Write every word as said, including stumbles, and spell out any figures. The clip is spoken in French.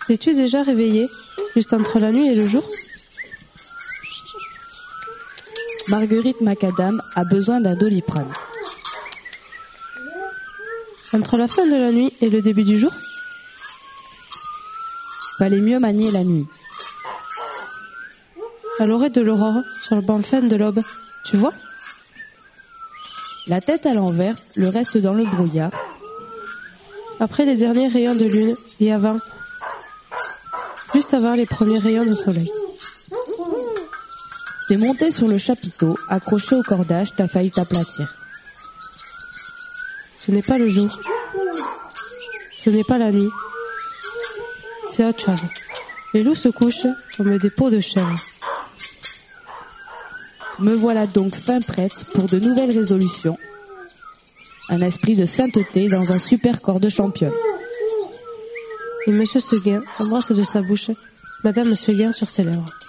T'es-tu déjà réveillé, juste entre la nuit et le jour? Marguerite Macadam a besoin d'un Doliprane. Entre la fin de la nuit et le début du jour? Fallait mieux manier la nuit. À l'orée de l'aurore, sur le banc fin de l'aube, tu vois? La tête à l'envers, le reste dans le brouillard. Après les derniers rayons de lune, et avant, juste avant les premiers rayons de soleil. T'es monté sur le chapiteau, accroché au cordage, t'as failli t'aplatir. Ce n'est pas le jour. Ce n'est pas la nuit. C'est autre chose. Les loups se couchent comme des peaux de chèvre. Me voilà donc fin prête pour de nouvelles résolutions. Un esprit de sainteté dans un super corps de championne. Et Monsieur Seguin embrasse de sa bouche Madame Seguin sur ses lèvres.